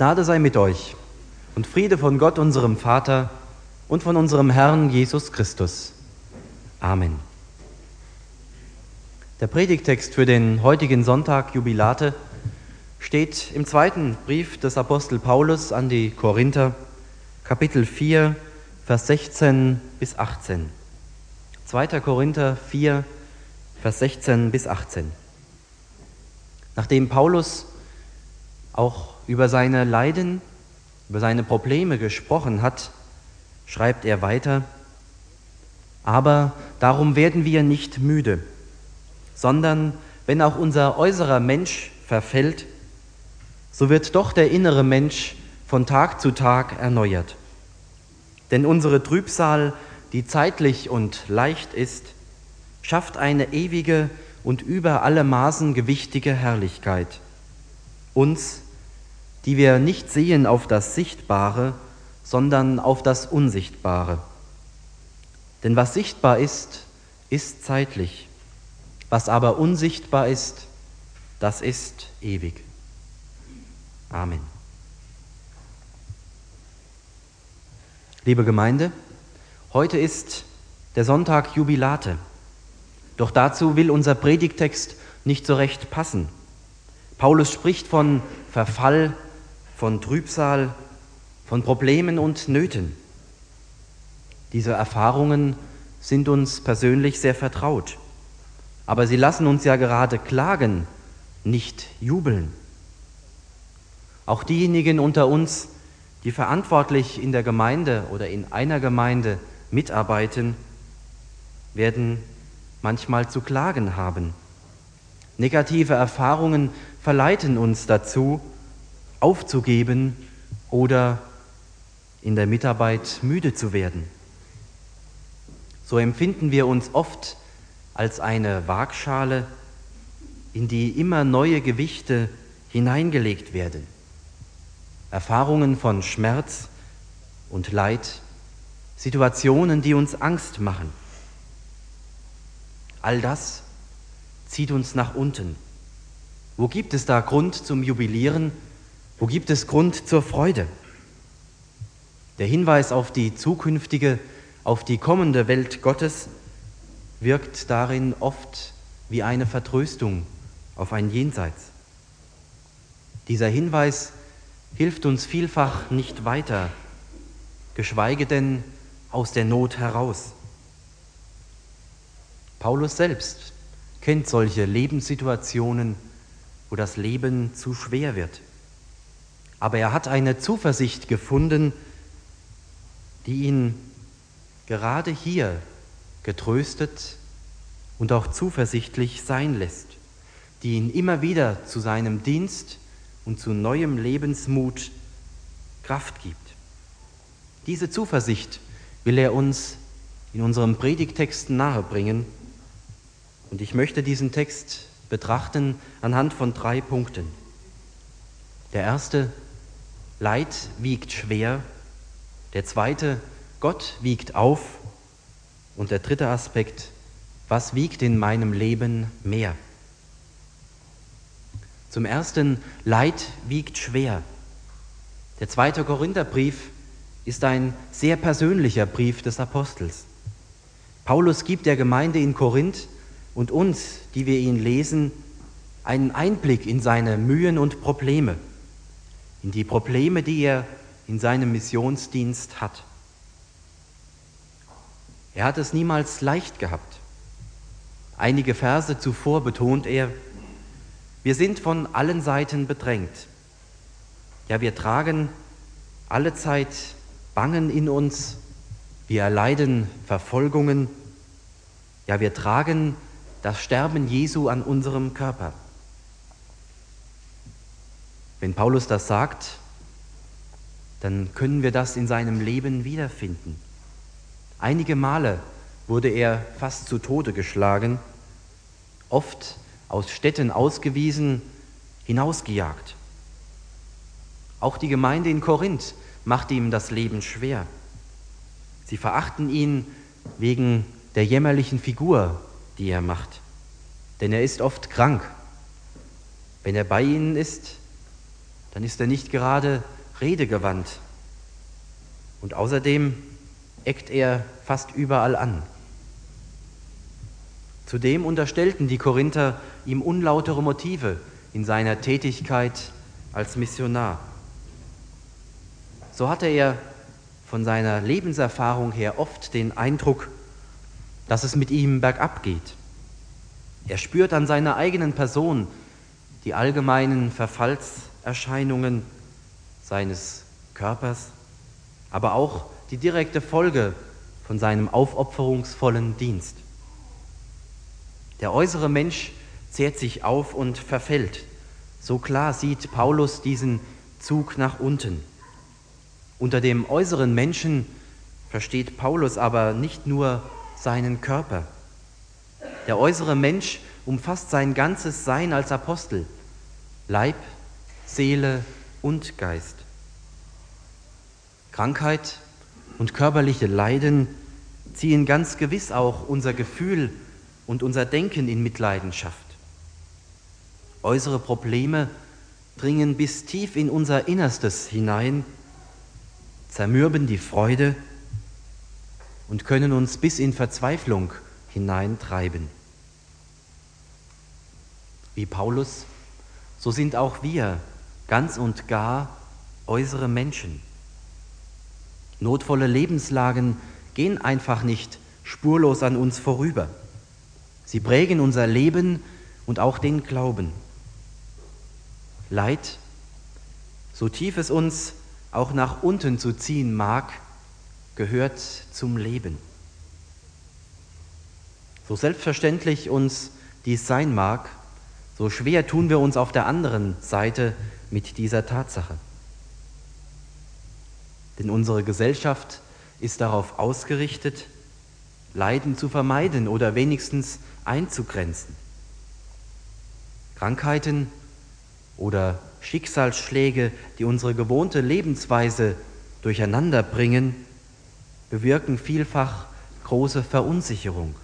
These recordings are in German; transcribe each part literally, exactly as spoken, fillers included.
Gnade sei mit euch und Friede von Gott, unserem Vater und von unserem Herrn Jesus Christus. Amen. Der Predigttext für den heutigen Sonntag, Jubilate, steht im zweiten Brief des Apostel Paulus an die Korinther, Kapitel vier, Vers sechzehn bis achtzehn. zweiter Korinther vier, Vers sechzehn bis achtzehn. Nachdem Paulus auch über seine Leiden, über seine Probleme gesprochen hat, schreibt er weiter: Aber darum werden wir nicht müde, sondern wenn auch unser äußerer Mensch verfällt, so wird doch der innere Mensch von Tag zu Tag erneuert. Denn unsere Trübsal, die zeitlich und leicht ist, schafft eine ewige und über alle Maßen gewichtige Herrlichkeit. Uns, die wir nicht sehen auf das Sichtbare, sondern auf das Unsichtbare. Denn was sichtbar ist, ist zeitlich. Was aber unsichtbar ist, das ist ewig. Amen. Liebe Gemeinde, heute ist der Sonntag Jubilate. Doch dazu will unser Predigttext nicht so recht passen. Paulus spricht von Verfall, von Trübsal, von Problemen und Nöten. Diese Erfahrungen sind uns persönlich sehr vertraut. Aber sie lassen uns ja gerade klagen, nicht jubeln. Auch diejenigen unter uns, die verantwortlich in der Gemeinde oder in einer Gemeinde mitarbeiten, werden manchmal zu klagen haben. Negative Erfahrungen verleiten uns dazu, aufzugeben oder in der Mitarbeit müde zu werden. So empfinden wir uns oft als eine Waagschale, in die immer neue Gewichte hineingelegt werden. Erfahrungen von Schmerz und Leid, Situationen, die uns Angst machen. All das zieht uns nach unten. Wo gibt es da Grund zum Jubilieren? Wo gibt es Grund zur Freude? Der Hinweis auf die zukünftige, auf die kommende Welt Gottes wirkt darin oft wie eine Vertröstung auf ein Jenseits. Dieser Hinweis hilft uns vielfach nicht weiter, geschweige denn aus der Not heraus. Paulus selbst kennt solche Lebenssituationen, wo das Leben zu schwer wird. Aber er hat eine Zuversicht gefunden, die ihn gerade hier getröstet und auch zuversichtlich sein lässt, die ihn immer wieder zu seinem Dienst und zu neuem Lebensmut Kraft gibt. Diese Zuversicht will er uns in unserem Predigttext nahebringen. Und ich möchte diesen Text betrachten anhand von drei Punkten. Der erste: Leid wiegt schwer. Der zweite: Gott wiegt auf. Und der dritte Aspekt: Was wiegt in meinem Leben mehr? Zum ersten: Leid wiegt schwer. Der zweite Korintherbrief ist ein sehr persönlicher Brief des Apostels. Paulus gibt der Gemeinde in Korinth und uns, die wir ihn lesen, einen Einblick in seine Mühen und Probleme, in die Probleme, die er in seinem Missionsdienst hat. Er hat es niemals leicht gehabt. Einige Verse zuvor betont er: Wir sind von allen Seiten bedrängt. Ja, wir tragen allezeit Bangen in uns, wir erleiden Verfolgungen, ja, wir tragen das Sterben Jesu an unserem Körper. Wenn Paulus das sagt, dann können wir das in seinem Leben wiederfinden. Einige Male wurde er fast zu Tode geschlagen, oft aus Städten ausgewiesen, hinausgejagt. Auch die Gemeinde in Korinth machte ihm das Leben schwer. Sie verachten ihn wegen der jämmerlichen Figur, die er macht. Denn er ist oft krank. Wenn er bei ihnen ist, dann ist er nicht gerade redegewandt. Und außerdem eckt er fast überall an. Zudem unterstellten die Korinther ihm unlautere Motive in seiner Tätigkeit als Missionar. So hatte er von seiner Lebenserfahrung her oft den Eindruck, dass es mit ihm bergab geht. Er spürt an seiner eigenen Person die allgemeinen Verfallserscheinungen seines Körpers, aber auch die direkte Folge von seinem aufopferungsvollen Dienst. Der äußere Mensch zehrt sich auf und verfällt. So klar sieht Paulus diesen Zug nach unten. Unter dem äußeren Menschen versteht Paulus aber nicht nur seinen Körper. Der äußere Mensch umfasst sein ganzes Sein als Apostel, Leib, Seele und Geist. Krankheit und körperliche Leiden ziehen ganz gewiss auch unser Gefühl und unser Denken in Mitleidenschaft. Äußere Probleme dringen bis tief in unser Innerstes hinein, zermürben die Freude und können uns bis in Verzweiflung hineintreiben. Wie Paulus, so sind auch wir ganz und gar äußere Menschen. Notvolle Lebenslagen gehen einfach nicht spurlos an uns vorüber. Sie prägen unser Leben und auch den Glauben. Leid, so tief es uns auch nach unten zu ziehen mag, gehört zum Leben. So selbstverständlich uns dies sein mag, so schwer tun wir uns auf der anderen Seite mit dieser Tatsache. Denn unsere Gesellschaft ist darauf ausgerichtet, Leiden zu vermeiden oder wenigstens einzugrenzen. Krankheiten oder Schicksalsschläge, die unsere gewohnte Lebensweise durcheinander bringen, bewirken vielfach große Verunsicherung.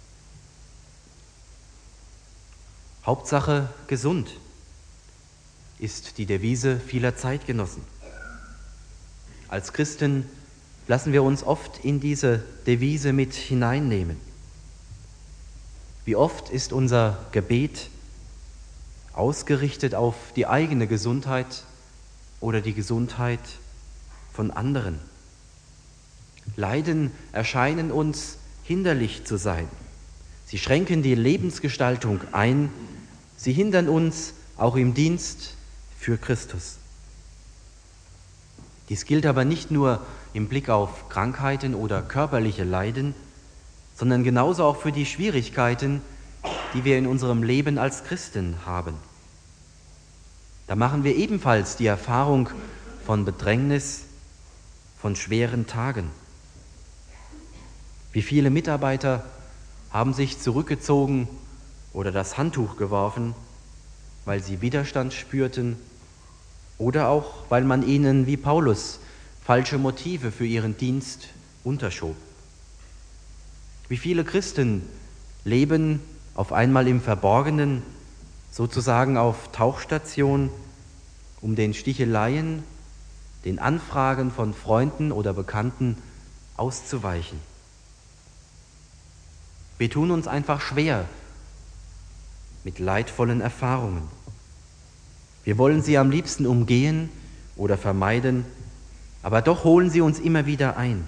Hauptsache gesund ist die Devise vieler Zeitgenossen. Als Christen lassen wir uns oft in diese Devise mit hineinnehmen. Wie oft ist unser Gebet ausgerichtet auf die eigene Gesundheit oder die Gesundheit von anderen? Leiden erscheinen uns hinderlich zu sein. Sie schränken die Lebensgestaltung ein, sie hindern uns auch im Dienst für Christus. Dies gilt aber nicht nur im Blick auf Krankheiten oder körperliche Leiden, sondern genauso auch für die Schwierigkeiten, die wir in unserem Leben als Christen haben. Da machen wir ebenfalls die Erfahrung von Bedrängnis, von schweren Tagen. Wie viele Mitarbeiter haben sich zurückgezogen oder das Handtuch geworfen, weil sie Widerstand spürten oder auch, weil man ihnen wie Paulus falsche Motive für ihren Dienst unterschob. Wie viele Christen leben auf einmal im Verborgenen, sozusagen auf Tauchstation, um den Sticheleien, den Anfragen von Freunden oder Bekannten auszuweichen. Wir tun uns einfach schwer mit leidvollen Erfahrungen. Wir wollen sie am liebsten umgehen oder vermeiden, aber doch holen sie uns immer wieder ein.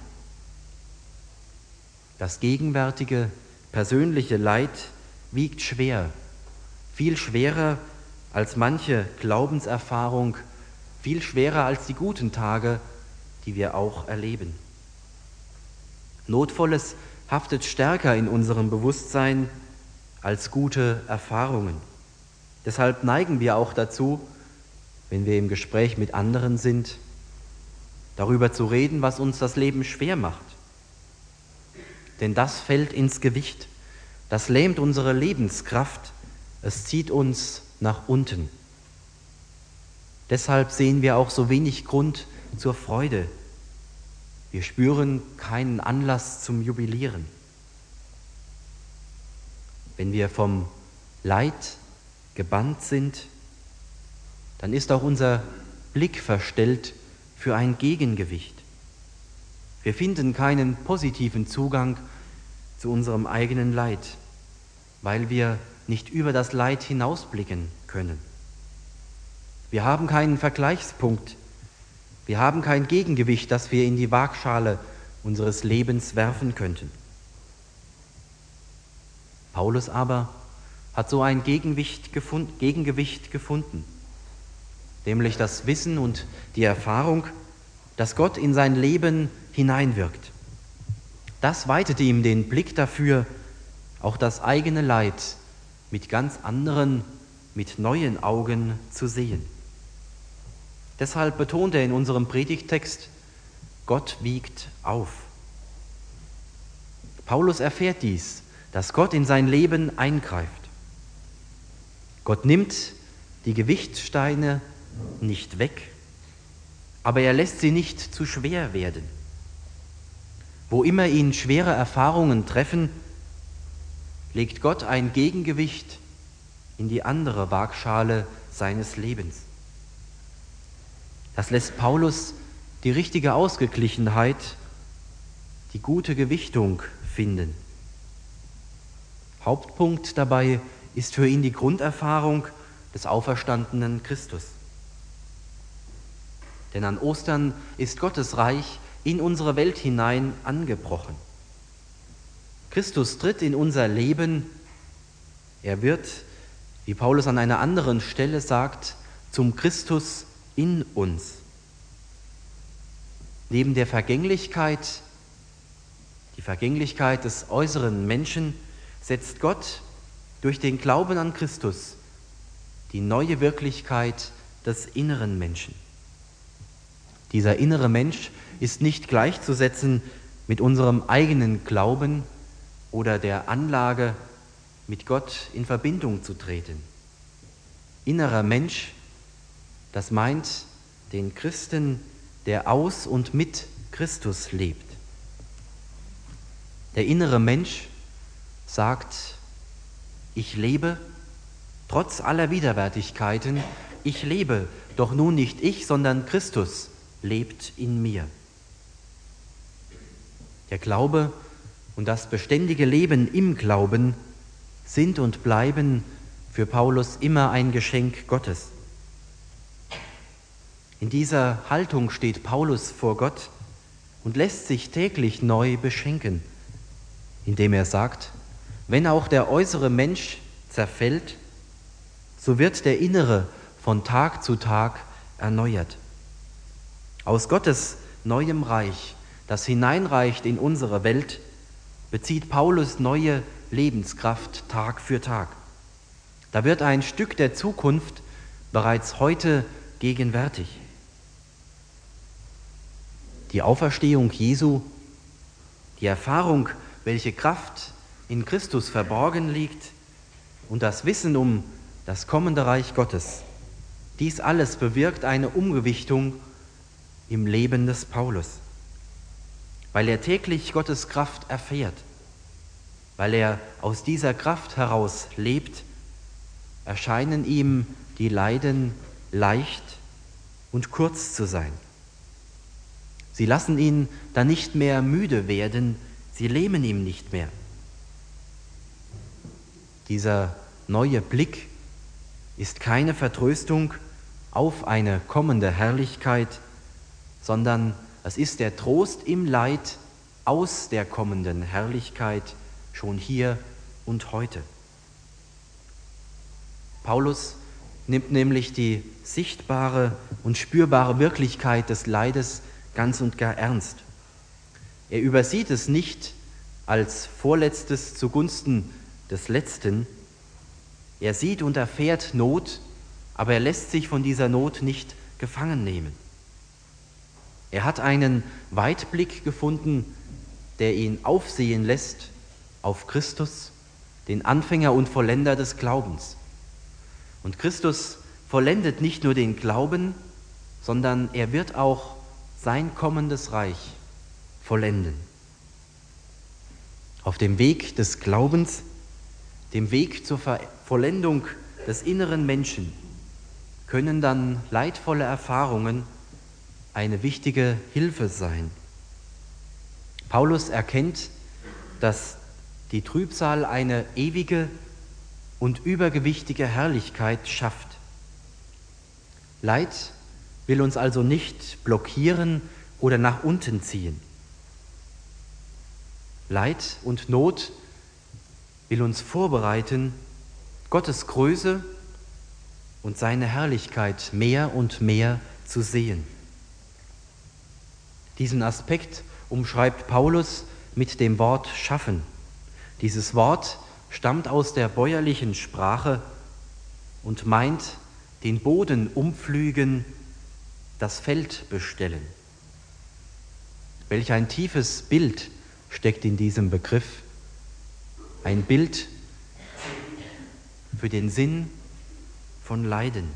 Das gegenwärtige, persönliche Leid wiegt schwer, viel schwerer als manche Glaubenserfahrung, viel schwerer als die guten Tage, die wir auch erleben. Notvolles haftet stärker in unserem Bewusstsein als gute Erfahrungen. Deshalb neigen wir auch dazu, wenn wir im Gespräch mit anderen sind, darüber zu reden, was uns das Leben schwer macht. Denn das fällt ins Gewicht, das lähmt unsere Lebenskraft, es zieht uns nach unten. Deshalb sehen wir auch so wenig Grund zur Freude. Wir spüren keinen Anlass zum Jubilieren. Wenn wir vom Leid gebannt sind, dann ist auch unser Blick verstellt für ein Gegengewicht. Wir finden keinen positiven Zugang zu unserem eigenen Leid, weil wir nicht über das Leid hinausblicken können. Wir haben keinen Vergleichspunkt, wir haben kein Gegengewicht, das wir in die Waagschale unseres Lebens werfen könnten. Paulus aber hat so ein Gegengewicht gefunden, Gegengewicht gefunden, nämlich das Wissen und die Erfahrung, dass Gott in sein Leben hineinwirkt. Das weitet ihm den Blick dafür, auch das eigene Leid mit ganz anderen, mit neuen Augen zu sehen. Deshalb betont er in unserem Predigttext, Gott wiegt auf. Paulus erfährt dies, dass Gott in sein Leben eingreift. Gott nimmt die Gewichtssteine nicht weg, aber er lässt sie nicht zu schwer werden. Wo immer ihn schwere Erfahrungen treffen, legt Gott ein Gegengewicht in die andere Waagschale seines Lebens. Das lässt Paulus die richtige Ausgeglichenheit, die gute Gewichtung finden. Hauptpunkt dabei ist für ihn die Grunderfahrung des auferstandenen Christus. Denn an Ostern ist Gottes Reich in unsere Welt hinein angebrochen. Christus tritt in unser Leben. Er wird, wie Paulus an einer anderen Stelle sagt, zum Christus in uns. Neben der Vergänglichkeit, die Vergänglichkeit des äußeren Menschen, setzt Gott durch den Glauben an Christus die neue Wirklichkeit des inneren Menschen. Dieser innere Mensch ist nicht gleichzusetzen mit unserem eigenen Glauben oder der Anlage, mit Gott in Verbindung zu treten. Innerer Mensch, das meint den Christen, der aus und mit Christus lebt. Der innere Mensch sagt, ich lebe trotz aller Widerwärtigkeiten, ich lebe, doch nun nicht ich, sondern Christus lebt in mir. Der Glaube und das beständige Leben im Glauben sind und bleiben für Paulus immer ein Geschenk Gottes. In dieser Haltung steht Paulus vor Gott und lässt sich täglich neu beschenken, indem er sagt, wenn auch der äußere Mensch zerfällt, so wird der innere von Tag zu Tag erneuert. Aus Gottes neuem Reich, das hineinreicht in unsere Welt, bezieht Paulus neue Lebenskraft Tag für Tag. Da wird ein Stück der Zukunft bereits heute gegenwärtig. Die Auferstehung Jesu, die Erfahrung, welche Kraft in Christus verborgen liegt und das Wissen um das kommende Reich Gottes, dies alles bewirkt eine Umgewichtung im Leben des Paulus, weil er täglich Gottes Kraft erfährt, weil er aus dieser Kraft heraus lebt, erscheinen ihm die Leiden leicht und kurz zu sein. Sie lassen ihn dann nicht mehr müde werden, sie lähmen ihm nicht mehr. Dieser neue Blick ist keine Vertröstung auf eine kommende Herrlichkeit, sondern es ist der Trost im Leid aus der kommenden Herrlichkeit, schon hier und heute. Paulus nimmt nämlich die sichtbare und spürbare Wirklichkeit des Leides ganz und gar ernst. Er übersieht es nicht als Vorletztes zugunsten des Letzten. Er sieht und erfährt Not, aber er lässt sich von dieser Not nicht gefangen nehmen. Er hat einen Weitblick gefunden, der ihn aufsehen lässt auf Christus, den Anfänger und Vollender des Glaubens. Und Christus vollendet nicht nur den Glauben, sondern er wird auch sein kommendes Reich vollenden. Auf dem Weg des Glaubens, dem Weg zur Vollendung des inneren Menschen, können dann leidvolle Erfahrungen eine wichtige Hilfe sein. Paulus erkennt, dass die Trübsal eine ewige und übergewichtige Herrlichkeit schafft. Leid will uns also nicht blockieren oder nach unten ziehen. Leid und Not will uns vorbereiten, Gottes Größe und seine Herrlichkeit mehr und mehr zu sehen. Diesen Aspekt umschreibt Paulus mit dem Wort schaffen. Dieses Wort stammt aus der bäuerlichen Sprache und meint den Boden umpflügen, das Feld bestellen. Welch ein tiefes Bild steckt in diesem Begriff. Ein Bild für den Sinn von Leiden.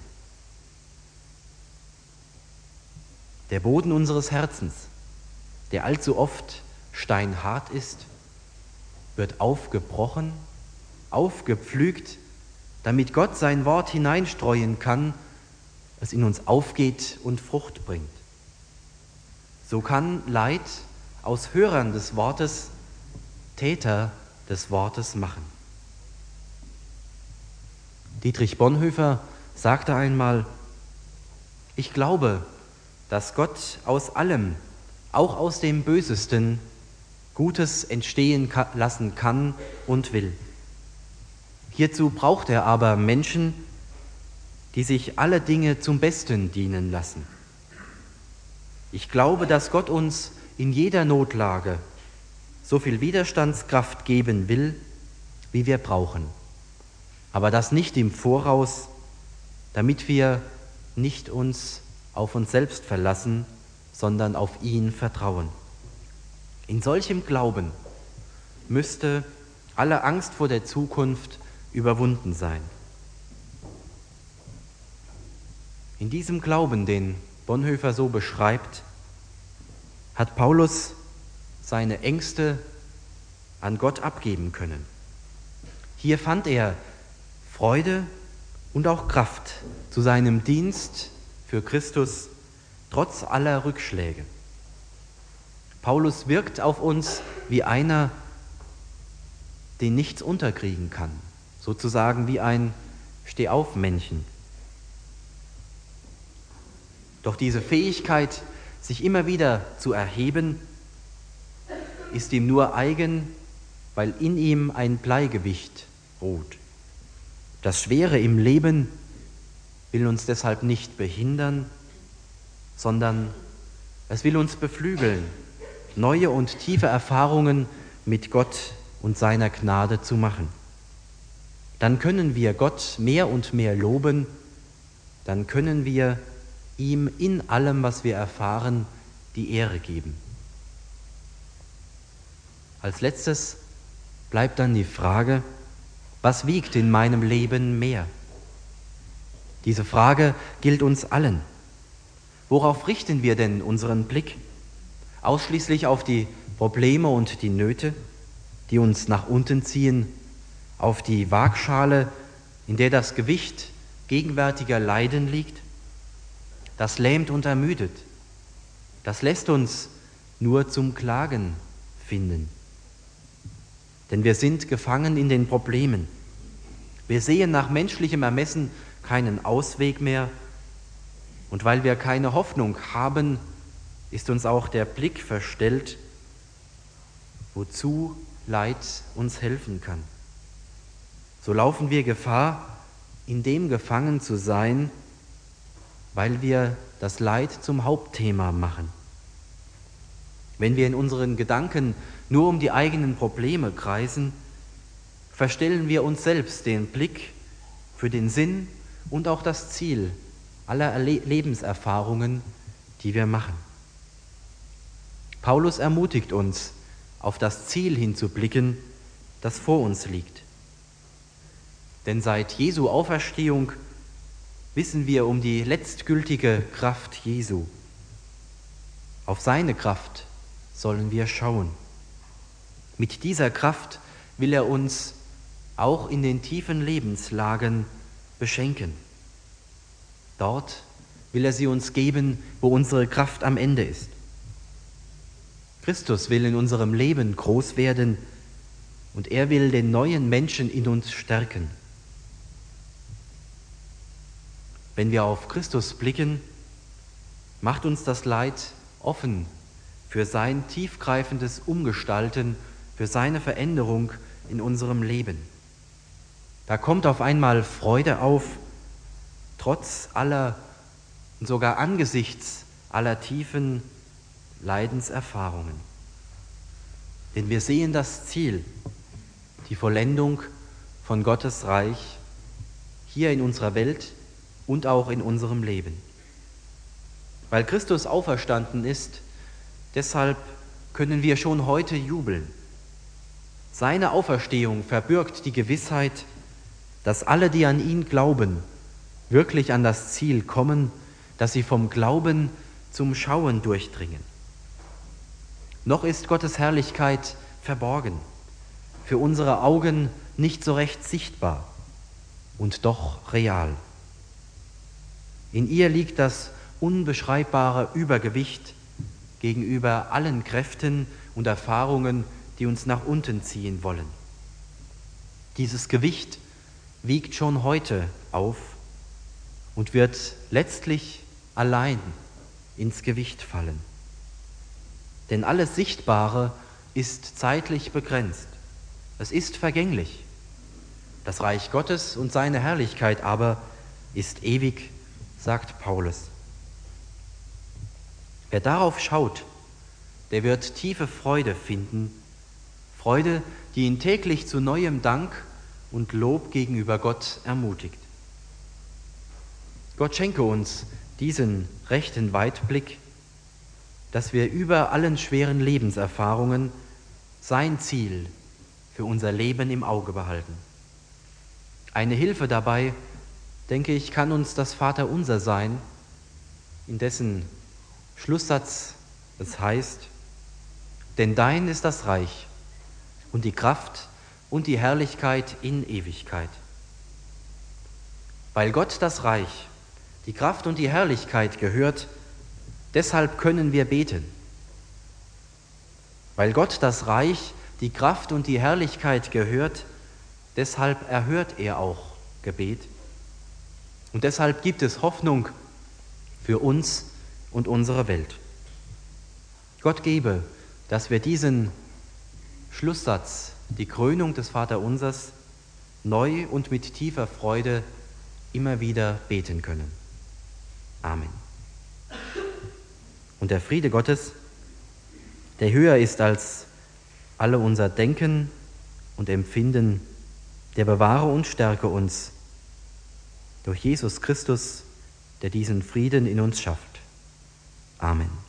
Der Boden unseres Herzens, der allzu oft steinhart ist, wird aufgebrochen, aufgepflügt, damit Gott sein Wort hineinstreuen kann, es in uns aufgeht und Frucht bringt. So kann Leid aus Hörern des Wortes Täter des Wortes machen. Dietrich Bonhoeffer sagte einmal: Ich glaube, dass Gott aus allem, auch aus dem Bösesten, Gutes entstehen lassen kann und will. Hierzu braucht er aber Menschen, die sich alle Dinge zum Besten dienen lassen. Ich glaube, dass Gott uns in jeder Notlage so viel Widerstandskraft geben will, wie wir brauchen, aber das nicht im Voraus, damit wir nicht uns auf uns selbst verlassen, sondern auf ihn vertrauen. In solchem Glauben müsste alle Angst vor der Zukunft überwunden sein. In diesem Glauben, den Bonhoeffer so beschreibt, hat Paulus seine Ängste an Gott abgeben können. Hier fand er Freude und auch Kraft zu seinem Dienst für Christus trotz aller Rückschläge. Paulus wirkt auf uns wie einer, den nichts unterkriegen kann, sozusagen wie ein Stehaufmännchen. Doch diese Fähigkeit, sich immer wieder zu erheben, ist ihm nur eigen, weil in ihm ein Bleigewicht ruht. Das Schwere im Leben will uns deshalb nicht behindern, sondern es will uns beflügeln, neue und tiefe Erfahrungen mit Gott und seiner Gnade zu machen. Dann können wir Gott mehr und mehr loben, dann können wir ihm in allem, was wir erfahren, die Ehre geben. Als letztes bleibt dann die Frage, was wiegt in meinem Leben mehr? Diese Frage gilt uns allen. Worauf richten wir denn unseren Blick? Ausschließlich auf die Probleme und die Nöte, die uns nach unten ziehen, auf die Waagschale, in der das Gewicht gegenwärtiger Leiden liegt? Das lähmt und ermüdet. Das lässt uns nur zum Klagen finden. Denn wir sind gefangen in den Problemen. Wir sehen nach menschlichem Ermessen keinen Ausweg mehr. Und weil wir keine Hoffnung haben, ist uns auch der Blick verstellt, wozu Leid uns helfen kann. So laufen wir Gefahr, in dem gefangen zu sein, weil wir das Leid zum Hauptthema machen. Wenn wir in unseren Gedanken nur um die eigenen Probleme kreisen, verstellen wir uns selbst den Blick für den Sinn und auch das Ziel aller Lebenserfahrungen, die wir machen. Paulus ermutigt uns, auf das Ziel hinzublicken, das vor uns liegt. Denn seit Jesu Auferstehung wissen wir um die letztgültige Kraft Jesu. Auf seine Kraft sollen wir schauen. Mit dieser Kraft will er uns auch in den tiefen Lebenslagen beschenken. Dort will er sie uns geben, wo unsere Kraft am Ende ist. Christus will in unserem Leben groß werden und er will den neuen Menschen in uns stärken. Wenn wir auf Christus blicken, macht uns das Leid offen für sein tiefgreifendes Umgestalten, für seine Veränderung in unserem Leben. Da kommt auf einmal Freude auf, trotz aller und sogar angesichts aller tiefen Leidenserfahrungen. Denn wir sehen das Ziel, die Vollendung von Gottes Reich hier in unserer Welt und auch in unserem Leben. Weil Christus auferstanden ist, deshalb können wir schon heute jubeln. Seine Auferstehung verbirgt die Gewissheit, dass alle, die an ihn glauben, wirklich an das Ziel kommen, dass sie vom Glauben zum Schauen durchdringen. Noch ist Gottes Herrlichkeit verborgen, für unsere Augen nicht so recht sichtbar und doch real. In ihr liegt das unbeschreibbare Übergewicht gegenüber allen Kräften und Erfahrungen, die uns nach unten ziehen wollen. Dieses Gewicht wiegt schon heute auf und wird letztlich allein ins Gewicht fallen. Denn alles Sichtbare ist zeitlich begrenzt. Es ist vergänglich. Das Reich Gottes und seine Herrlichkeit aber ist ewig, sagt Paulus. Wer darauf schaut, der wird tiefe Freude finden, Freude, die ihn täglich zu neuem Dank und Lob gegenüber Gott ermutigt. Gott schenke uns diesen rechten Weitblick, dass wir über allen schweren Lebenserfahrungen sein Ziel für unser Leben im Auge behalten. Eine Hilfe dabei, denke ich, kann uns das Vaterunser sein, in dessen Schlusssatz es heißt: Denn dein ist das Reich und die Kraft und die Herrlichkeit in Ewigkeit. Weil Gott das Reich, die Kraft und die Herrlichkeit gehört, deshalb können wir beten. Weil Gott das Reich, die Kraft und die Herrlichkeit gehört, deshalb erhört er auch Gebet. Und deshalb gibt es Hoffnung für uns und unsere Welt. Gott gebe, dass wir diesen Schlusssatz, die Krönung des Vaterunsers, neu und mit tiefer Freude immer wieder beten können. Amen. Und der Friede Gottes, der höher ist als alle unser Denken und Empfinden, der bewahre und stärke uns durch Jesus Christus, der diesen Frieden in uns schafft. Amen.